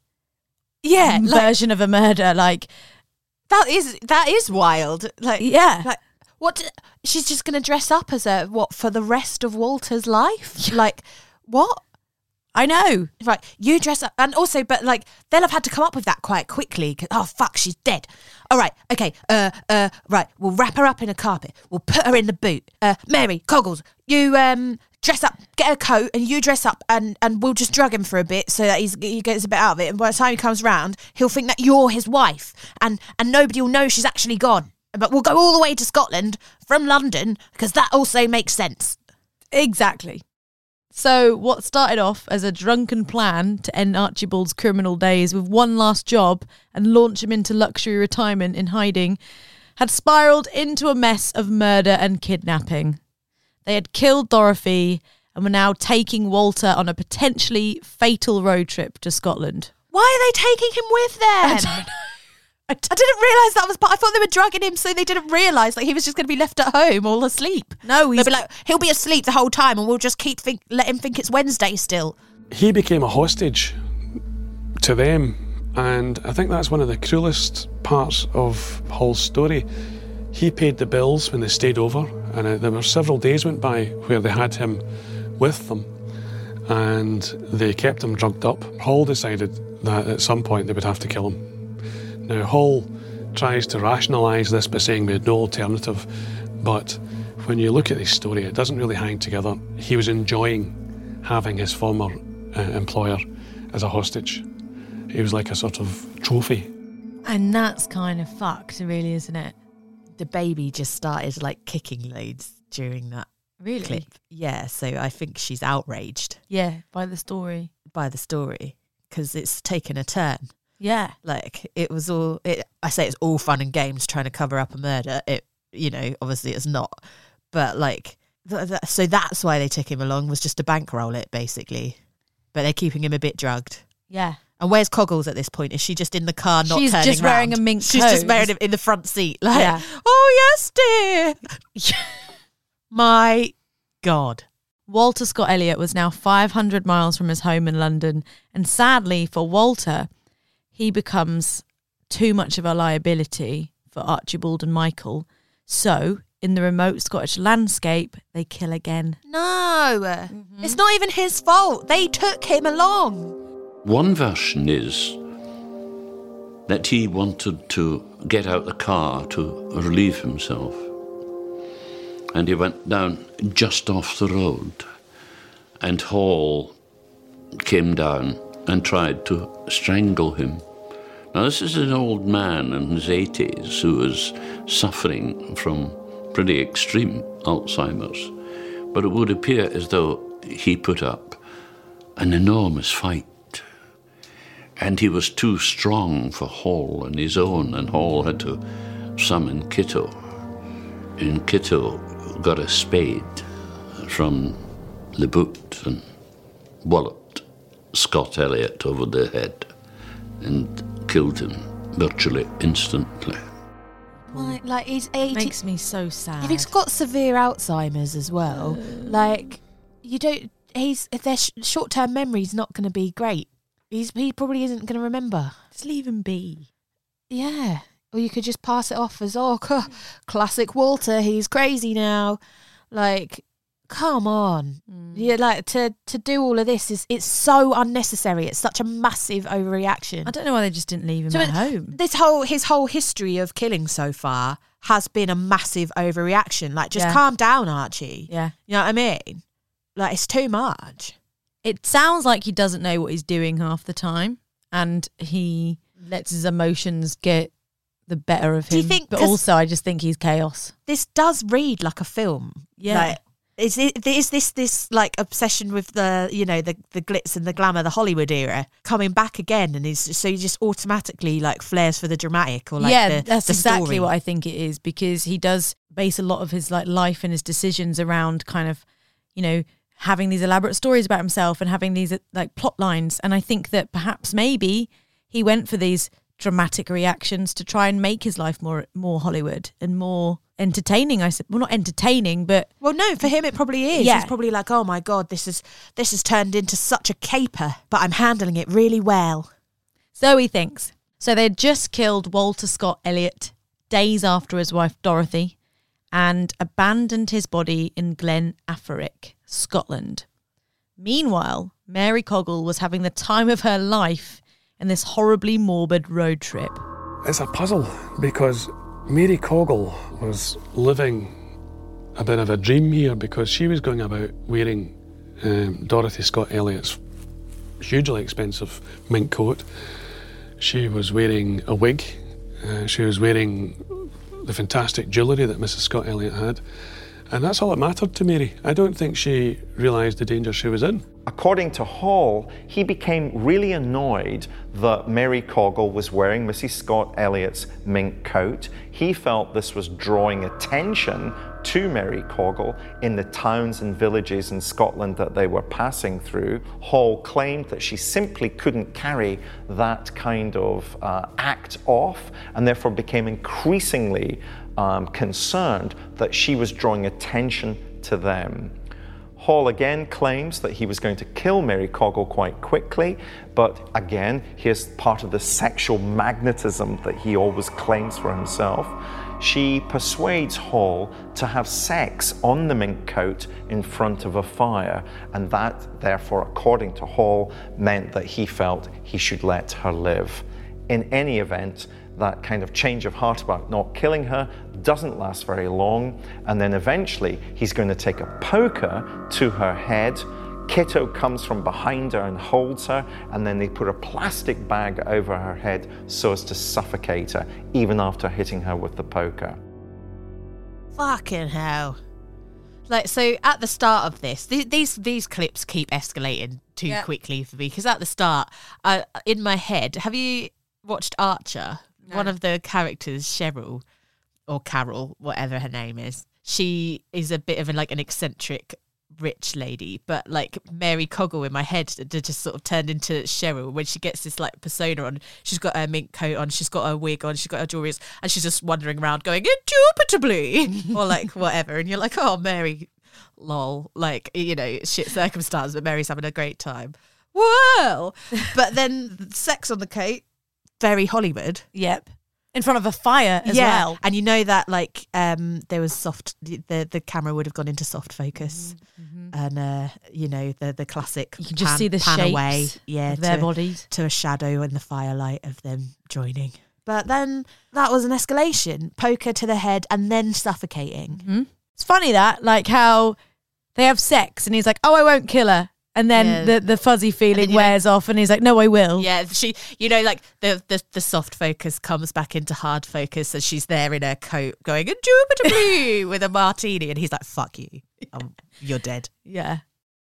Yeah, like, version of a murder. Like, that is that is wild. Like, yeah. like what? She's just going to dress up as a what for the rest of Walter's life? Like, what? I know. Right, you dress up, and also, but like, they'll have had to come up with that quite quickly. 'Cause, oh fuck, she's dead. All right, okay, uh, uh, right. We'll wrap her up in a carpet. We'll put her in the boot. Uh, Mary Coggles, you um dress up, get a coat, and you dress up, and and we'll just drug him for a bit so that he's he gets a bit out of it. And by the time he comes round, he'll think that you're his wife, and and nobody will know she's actually gone. But we'll go all the way to Scotland from London because that also makes sense. Exactly. So what started off as a drunken plan to end Archibald's criminal days with one last job and launch him into luxury retirement in hiding had spiralled into a mess of murder and kidnapping. They had killed Dorothy and were now taking Walter on a potentially fatal road trip to Scotland. Why are they taking him with them? I don't know. I didn't realise that was part. I thought they were drugging him so they didn't realise like he was just going to be left at home all asleep. No, he's They'll be like, he'll be asleep the whole time and we'll just keep think, let him think it's Wednesday still. He became a hostage to them, And I think that's one of the cruelest parts of Hall's story. He paid the bills when they stayed over, and uh, there were several days went by where they had him with them, and they kept him drugged up. Hall decided that at some point they would have to kill him. Now, Hall tries to rationalise this by saying we had no alternative, but when you look at this story, it doesn't really hang together. He was enjoying having his former uh, employer as a hostage. He was like a sort of trophy. And that's kind of fucked, really, isn't it? The baby just started like kicking loads during that Really? clip. Yeah, so I think she's outraged. Yeah, by the story. By the story, because it's taken a turn. Yeah. Like, it was all, it, I say it's all fun and games trying to cover up a murder. It, you know, obviously it's not. But like, th- th- so that's why they took him along, was just to bankroll it, basically. But they're keeping him a bit drugged. Yeah. And where's Coggles at this point? Is she just in the car, not She's turning just wearing round? a mink She's coat. just wearing it in the front seat. Like, Yeah. oh, yes, dear. My God. Walter Scott Elliott was now five hundred miles from his home in London, and sadly for Walter, he becomes too much of a liability for Archibald and Michael. So, in the remote Scottish landscape, they kill again. No, mm-hmm. It's not even his fault. They took him along. One version is that he wanted to get out the car to relieve himself. And he went down just off the road. And Hall came down and tried to strangle him. Now, this is an old man in his eighties who was suffering from pretty extreme Alzheimer's. But it would appear as though he put up an enormous fight. And he was too strong for Hall on his own, and Hall had to summon Kitto. And Kitto got a spade from the boot and walloped Scott Elliott over the head and killed him virtually instantly. Like, like he's eighty. Makes me so sad. If he's got severe Alzheimer's as well, like, you don't, he's, if their sh- short-term memory's not going to be great. He's, he probably isn't going to remember. Just leave him be. Yeah. Or you could just pass it off as, oh, classic Walter, he's crazy now. Like, come on. Mm. Yeah, like, to, to do all of this, is it's so unnecessary. It's such a massive overreaction. I don't know why they just didn't leave him so at home. This whole, his whole history of killing so far has been a massive overreaction. Like, just Yeah. calm down, Archie. Yeah. You know what I mean? Like, it's too much. It sounds like he doesn't know what he's doing half the time, and he lets his emotions get the better of him. Do you think- but 'cause also, I just think he's chaos. This does read like a film. Yeah. Like, is it is this this like obsession with the, you know, the the glitz and the glamour, the Hollywood era coming back again, and is so he just automatically like flares for the dramatic or like yeah, the, that's the exactly story. what I think it is, because he does base a lot of his like life and his decisions around kind of, you know, having these elaborate stories about himself and having these like plot lines. And I think that perhaps maybe he went for these dramatic reactions to try and make his life more more Hollywood and more entertaining. I said, well, not entertaining, but Well, no, for him it probably is. Yeah. He's probably like, oh my God, this is this has turned into such a caper, but I'm handling it really well. so he thinks. So they had just killed Walter Scott Elliott days after his wife Dorothy and abandoned his body in Glen Affric, Scotland. Meanwhile, Mary Coggle was having the time of her life in this horribly morbid road trip. It's a puzzle because Mary Coggle was living a bit of a dream here, because she was going about wearing um, Dorothy Scott Elliott's hugely expensive mink coat. She was wearing a wig. Uh, she was wearing the fantastic jewellery that Missus Scott Elliott had. And that's all that mattered to Mary. I don't think she realised the danger she was in. According to Hall, he became really annoyed that Mary Coggle was wearing Missus Scott Elliott's mink coat. He felt this was drawing attention to Mary Coggle in the towns and villages in Scotland that they were passing through. Hall claimed that she simply couldn't carry that kind of uh, act off, and therefore became increasingly um, concerned that she was drawing attention to them. Hall again claims that he was going to kill Mary Coggle quite quickly, but again, here's part of the sexual magnetism that he always claims for himself. She persuades Hall to have sex on the mink coat in front of a fire, and that, therefore, according to Hall, meant that he felt he should let her live. In any event, that kind of change of heart about not killing her doesn't last very long, and then eventually he's going to take a poker to her head. Kitto comes from behind her and holds her, and then they put a plastic bag over her head so as to suffocate her, even after hitting her with the poker. Fucking hell. Like, so at the start of this, th- these these clips keep escalating too Yeah. quickly for me, because at the start, uh, in my head, have you watched Archer? No. One of the characters, Cheryl, or Carol, whatever her name is, she is a bit of a, like an eccentric rich lady, but like Mary Coggle in my head d- just sort of turned into Cheryl when she gets this like persona on. She's got her mink coat on, she's got her wig on, she's got her jewelry, and she's just wandering around going indubitably or like whatever, and you're like, oh, Mary, lol, like, you know, shit circumstance, but Mary's having a great time. Well, but then sex on the coat, very Hollywood. Yep. In front of a fire as yeah. well. And you know that like um there was soft the the camera would have gone into soft focus, mm-hmm. and uh you know the the classic You can just pan, see the pan shapes away yeah of their to, bodies. to a shadow in the firelight of them joining. But then that was an escalation, poker to the head and then suffocating. Mm-hmm. It's funny that like how they have sex and he's like, oh, I won't kill her. And then Yeah. the, the fuzzy feeling you wears know, off and he's like, no, I will. Yeah, she, you know, like the, the, the soft focus comes back into hard focus as she's there in her coat going, indubitably, with a martini. And he's like, fuck you. Um, you're dead. Yeah.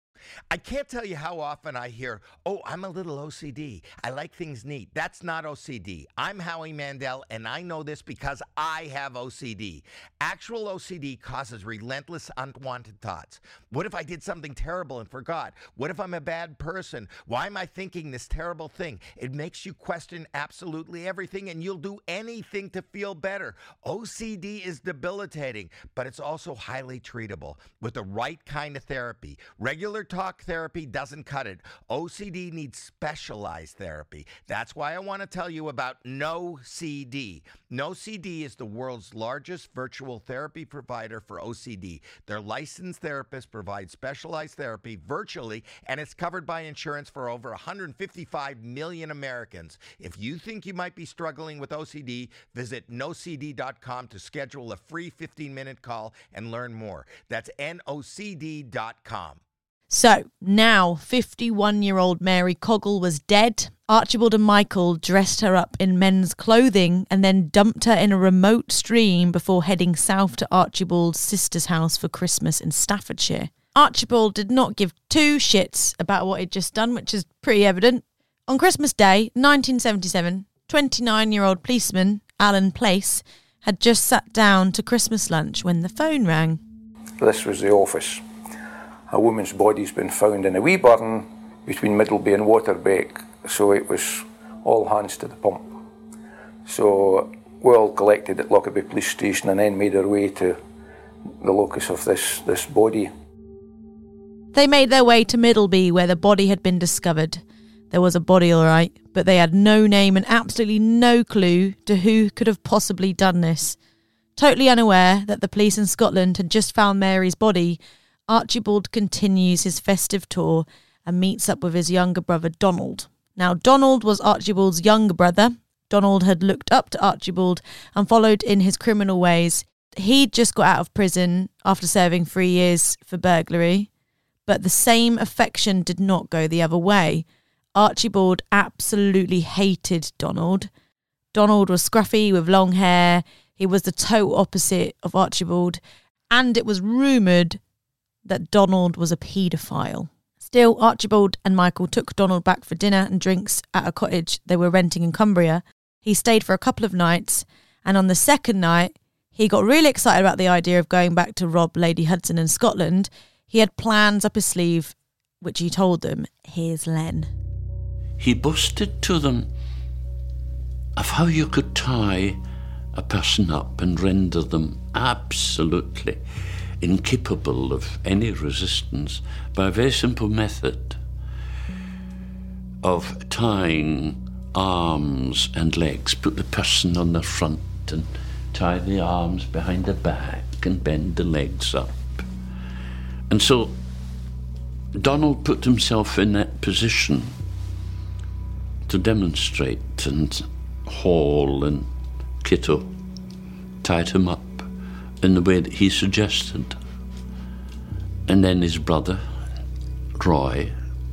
I can't tell you how often I hear, oh, I'm a little O C D. I like things neat. That's not O C D. I'm Howie Mandel, and I know this because I have O C D. Actual O C D causes relentless, unwanted thoughts. What if I did something terrible and forgot? What if I'm a bad person? Why am I thinking this terrible thing? It makes you question absolutely everything, and you'll do anything to feel better. O C D is debilitating, but it's also highly treatable with the right kind of therapy. Regular talk therapy doesn't cut it. O C D needs specialized therapy. That's why I want to tell you about No C D. No C D is the world's largest virtual therapy provider for O C D. Their licensed therapists provide specialized therapy virtually, and it's covered by insurance for over one hundred fifty-five million Americans. If you think you might be struggling with O C D, visit no c d dot com to schedule a free fifteen-minute call and learn more. That's N O C D dot com. So now fifty-one-year-old Mary Coggle was dead. Archibald and Michael dressed her up in men's clothing and then dumped her in a remote stream before heading south to Archibald's sister's house for Christmas in Staffordshire. Archibald did not give two shits about what he'd just done, which is pretty evident. On Christmas Day, nineteen seventy-seven, twenty-nine-year-old policeman Alan Place had just sat down to Christmas lunch when the phone rang. This was the office. A woman's body's been found in a wee burn between Middleby and Waterbeck, so it was all hands to the pump. So we all collected at Lockerbie Police Station and then made our way to the locus of this, this body. They made their way to Middleby where the body had been discovered. There was a body all right, but they had no name and absolutely no clue to who could have possibly done this. Totally unaware that the police in Scotland had just found Mary's body, Archibald continues his festive tour and meets up with his younger brother Donald. Now, Donald was Archibald's younger brother. Donald had looked up to Archibald and followed in his criminal ways. He'd just got out of prison after serving three years for burglary, but the same affection did not go the other way. Archibald absolutely hated Donald. Donald was scruffy with long hair. He was the total opposite of Archibald, and it was rumoured that Donald was a paedophile. Still, Archibald and Michael took Donald back for dinner and drinks at a cottage they were renting in Cumbria. He stayed for a couple of nights, and on the second night, he got really excited about the idea of going back to rob Lady Hudson in Scotland. He had plans up his sleeve, which he told them. Here's Len. He boasted to them of how you could tie a person up and render them absolutely incapable of any resistance, by a very simple method of tying arms and legs. Put the person on the front and tie the arms behind the back and bend the legs up. And so Donald put himself in that position to demonstrate, and Hall and Kitto tied him up in the way that he suggested. And then his brother, Roy,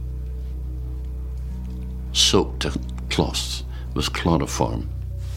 soaked a cloth with chloroform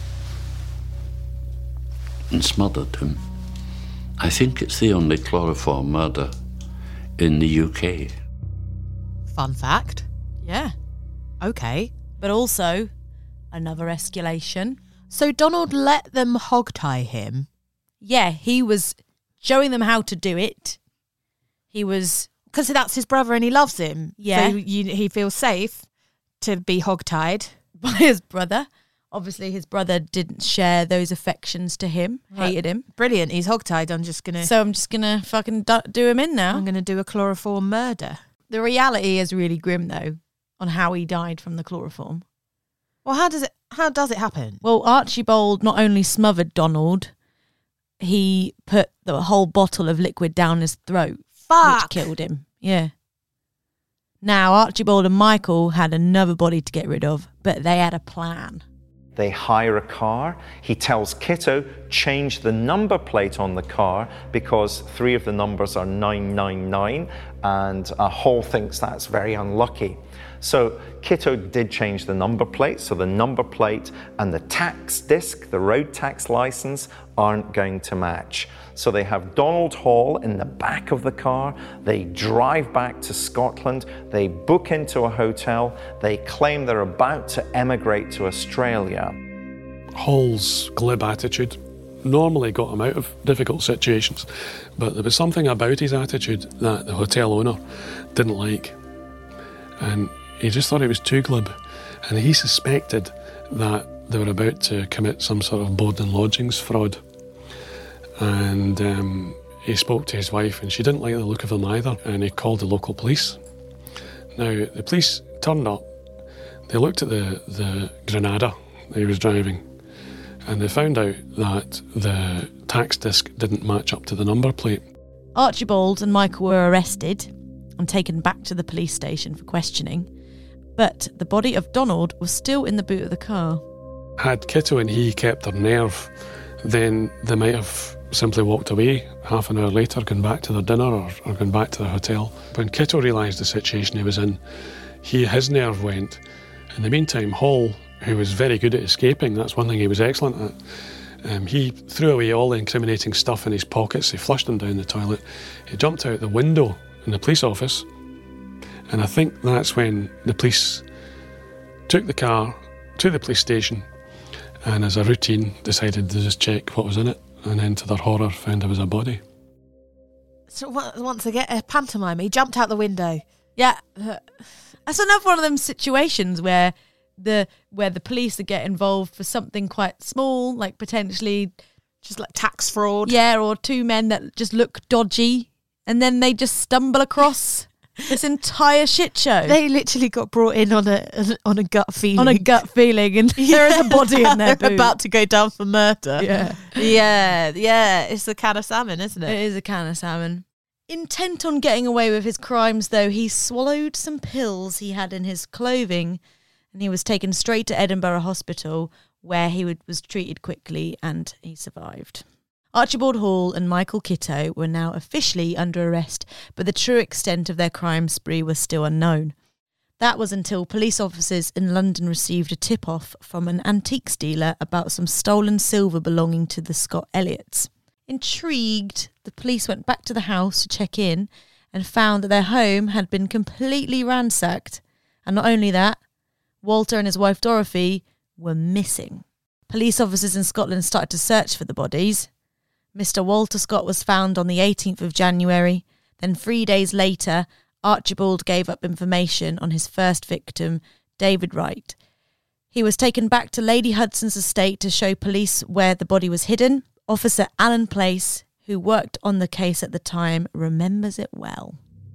and smothered him. I think it's the only chloroform murder in the U K. Fun fact. Yeah. Okay. But also, another escalation. So Donald let them hogtie him? Yeah, he was showing them how to do it. He was... Because that's his brother and he loves him. Yeah. So you, he feels safe to be hogtied. By his brother. Obviously, his brother didn't share those affections to him, Right. hated him. Brilliant. He's hogtied. I'm just going to... So I'm just going to fucking do, do him in now. I'm going to do a chloroform murder. The reality is really grim, though, on how he died from the chloroform. Well, how does it how does it happen? Well, Archibald not only smothered Donald, he put the whole bottle of liquid down his throat, Fuck. which killed him. Yeah. Now, Archibald and Michael had another body to get rid of, but they had a plan. They hire a car. He tells Kitto, change the number plate on the car because three of the numbers are nine nine nine, and uh, Hall thinks that's very unlucky. So Kitto did change the number plate, so the number plate and the tax disc, the road tax license, aren't going to match. So they have Donald Hall in the back of the car, they drive back to Scotland, they book into a hotel, they claim they're about to emigrate to Australia. Hall's glib attitude normally got him out of difficult situations, but there was something about his attitude that the hotel owner didn't like. And he just thought he was too glib, and he suspected that they were about to commit some sort of board and lodgings fraud. And um, he spoke to his wife, and she didn't like the look of him either, and he called the local police. Now, the police turned up, they looked at the, the Granada that he was driving, and they found out that the tax disc didn't match up to the number plate. Archibald and Michael were arrested and taken back to the police station for questioning, but the body of Donald was still in the boot of the car. Had Kitto and he kept their nerve, then they might have simply walked away half an hour later, gone back to their dinner or, or gone back to their hotel. When Kitto realised the situation he was in, he his nerve went. In the meantime, Hall, who was very good at escaping, that's one thing he was excellent at, um, he threw away all the incriminating stuff in his pockets, he flushed them down the toilet, he jumped out the window in the police office, and I think that's when the police took the car to the police station and as a routine decided to just check what was in it, and then to their horror found there was a body. So once again, a pantomime, he jumped out the window. Yeah. That's another one of them situations where the where the police get involved for something quite small, like potentially just like tax fraud. Yeah, or two men that just look dodgy, and then they just stumble across this entire shit show. They literally got brought in on a on a gut feeling. On a gut feeling, and yeah. there is a body in their They're boot. about to go down for murder. Yeah. Yeah, yeah. It's a can of salmon, isn't it? It is a can of salmon. Intent on getting away with his crimes, though, he swallowed some pills he had in his clothing, and he was taken straight to Edinburgh Hospital, where he would, was treated quickly, and he survived. Archibald Hall and Michael Kitto were now officially under arrest, but the true extent of their crime spree was still unknown. That was until police officers in London received a tip-off from an antiques dealer about some stolen silver belonging to the Scott Elliots. Intrigued, the police went back to the house to check in and found that their home had been completely ransacked. And not only that, Walter and his wife Dorothy were missing. Police officers in Scotland started to search for the bodies. Mister Walter Scott was found on the eighteenth of January. Then three days later, Archibald gave up information on his first victim, David Wright. He was taken back to Lady Hudson's estate to show police where the body was hidden. Officer Alan Place, who worked on the case at the time, remembers it well.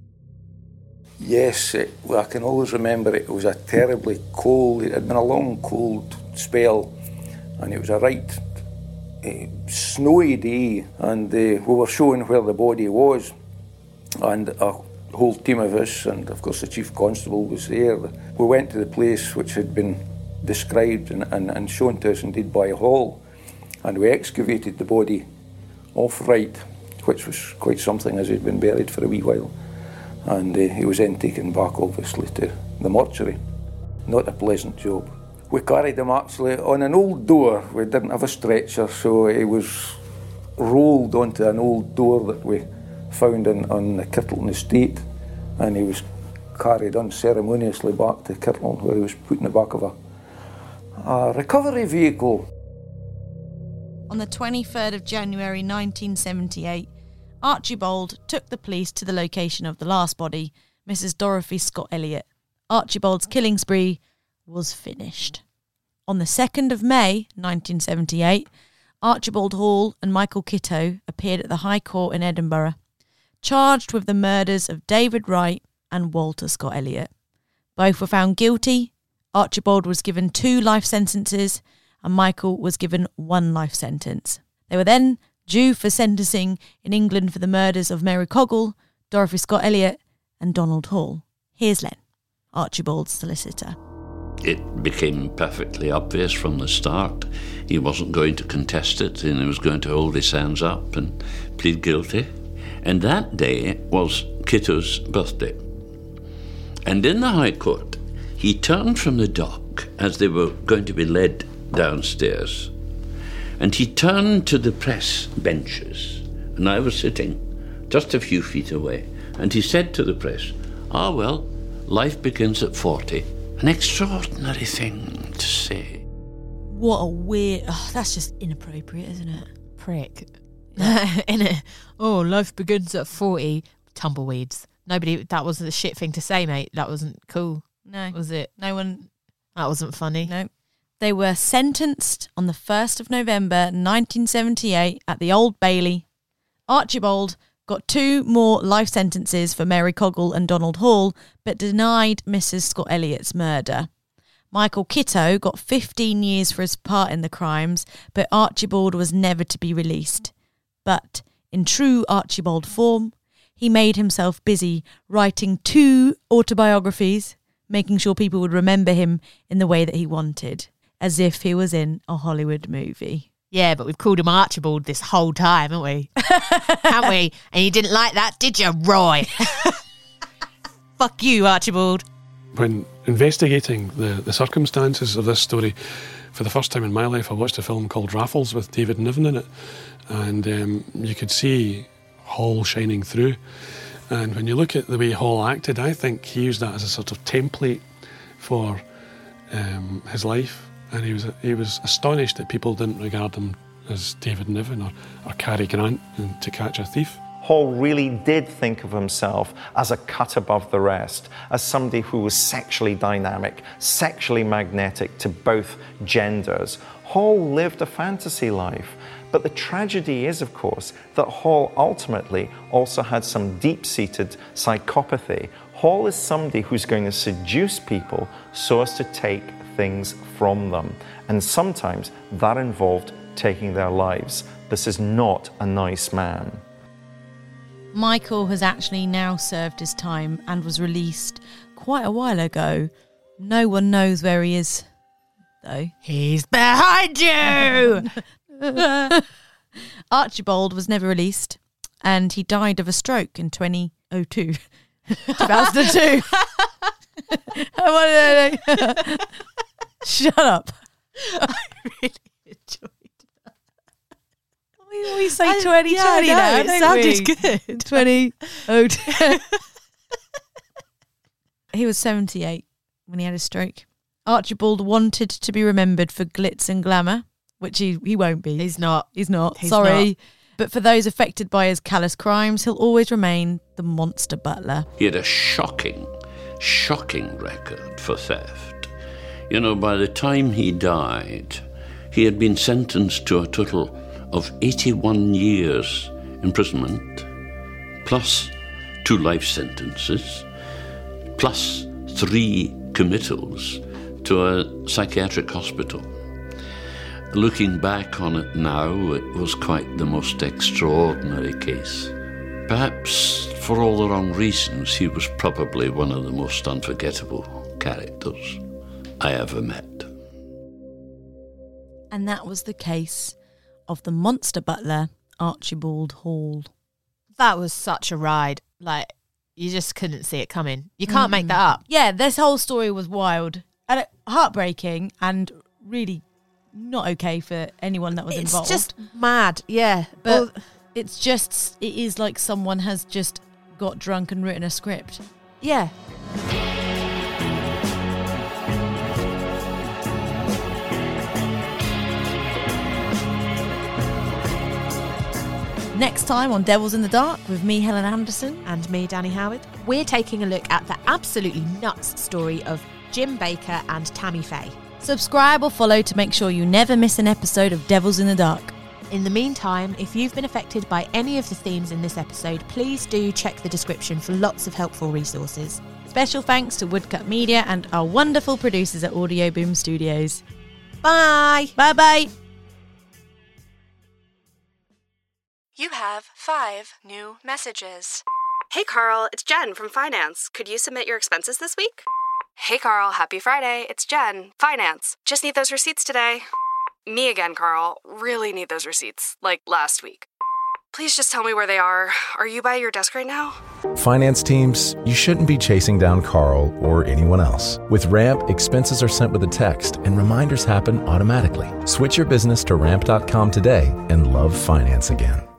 Yes, it, well, I can always remember it. It was a terribly cold, it had been a long cold spell, and it was a right uh, snowy day, and uh, we were showing where the body was, and a whole team of us, and of course the Chief Constable was there. We went to the place which had been described and, and, and shown to us indeed by Hall, and we excavated the body off Wright, which was quite something as he'd been buried for a wee while. And uh, he was then taken back, obviously, to the mortuary. Not a pleasant job. We carried him actually on an old door. We didn't have a stretcher, so he was rolled onto an old door that we found in, on the Kirtleton estate, and he was carried unceremoniously back to Kirtleton, where he was put in the back of a, a recovery vehicle. On the twenty-third of January nineteen seventy-eight, Archibald took the police to the location of the last body, Missus Dorothy Scott Elliott. Archibald's killing spree was finished. On the second of May nineteen seventy-eight, Archibald Hall and Michael Kitto appeared at the High Court in Edinburgh, charged with the murders of David Wright and Walter Scott Elliott. Both were found guilty. Archibald was given two life sentences and Michael was given one life sentence. They were then due for sentencing in England for the murders of Mary Cogle, Dorothy Scott Elliott and Donald Hall. Here's Len, Archibald's solicitor. It became perfectly obvious from the start he wasn't going to contest it, and he was going to hold his hands up and plead guilty. And that day was Kitto's birthday. And in the High Court, he turned from the dock as they were going to be led downstairs, and he turned to the press benches, and I was sitting just a few feet away, and he said to the press, "Ah, well, life begins at forty." An extraordinary thing to say. What a weird... Oh, that's just inappropriate, isn't it? Prick. Innit? Oh, life begins at forty. Tumbleweeds. Nobody... That was a shit thing to say, mate. That wasn't cool. No. Was it? No one... That wasn't funny. No. They were sentenced on the first of November nineteen seventy-eight at the Old Bailey. Archibald got two more life sentences for Mary Cogle and Donald Hall, but denied Missus Scott Elliott's murder. Michael Kitto got fifteen years for his part in the crimes, but Archibald was never to be released. But, in true Archibald form, he made himself busy writing two autobiographies, making sure people would remember him in the way that he wanted, as if he was in a Hollywood movie. Yeah, but we've called him Archibald this whole time, haven't we? Haven't we? And you didn't like that, did you, Roy? Fuck you, Archibald. When investigating the, the circumstances of this story, for the first time in my life, I watched a film called Raffles with David Niven in it. And um, you could see Hall shining through. And when you look at the way Hall acted, I think he used that as a sort of template for um, his life. And he was he was astonished that people didn't regard him as David Niven or, or Cary Grant in To Catch a Thief. Hall really did think of himself as a cut above the rest, as somebody who was sexually dynamic, sexually magnetic to both genders. Hall lived a fantasy life. But the tragedy is, of course, that Hall ultimately also had some deep-seated psychopathy. Hall is somebody who's going to seduce people so as to take things from them. And sometimes that involved taking their lives. This is not a nice man. Michael has actually now served his time and was released quite a while ago. No one knows where he is, though. He's behind you! Archibald was never released, and he died of a stroke in twenty oh two. two thousand two. I want to know. Shut up. I really enjoyed that. We always say twenty twenty I, yeah, now, it don't sounded we? good. twenty oh two. He was seventy-eight when he had a stroke. Archibald wanted to be remembered for glitz and glamour, which he, he won't be. He's not. He's not. He's Sorry. not. But for those affected by his callous crimes, he'll always remain the monster butler. He had a shocking, shocking record for theft. You know, by the time he died, he had been sentenced to a total of eighty-one years imprisonment, plus two life sentences, plus three committals to a psychiatric hospital. Looking back on it now, it was quite the most extraordinary case. Perhaps for all the wrong reasons, he was probably one of the most unforgettable characters I ever met. And that was the case of the monster butler, Archibald Hall. That was such a ride. Like, you just couldn't see it coming. You can't mm. make that up. Yeah, this whole story was wild and heartbreaking and really not okay for anyone that was it's involved. It's just mad, yeah. But well, it's just, it is like someone has just got drunk and written a script. Yeah. Next time on Devils in the Dark with me, Helen Anderson. And me, Danny Howard. We're taking a look at the absolutely nuts story of Jim Baker and Tammy Faye. Subscribe or follow to make sure you never miss an episode of Devils in the Dark. In the meantime, if you've been affected by any of the themes in this episode, please do check the description for lots of helpful resources. Special thanks to Woodcut Media and our wonderful producers at Audio Boom Studios. Bye! Bye-bye! You have five new messages. Hey Carl, it's Jen from Finance. Could you submit your expenses this week? Hey Carl, happy Friday. It's Jen, Finance. Just need those receipts today. Me again, Carl. Really need those receipts, like last week. Please just tell me where they are. Are you by your desk right now? Finance teams, you shouldn't be chasing down Carl or anyone else. With Ramp, expenses are sent with a text and reminders happen automatically. Switch your business to ramp dot com today and love finance again.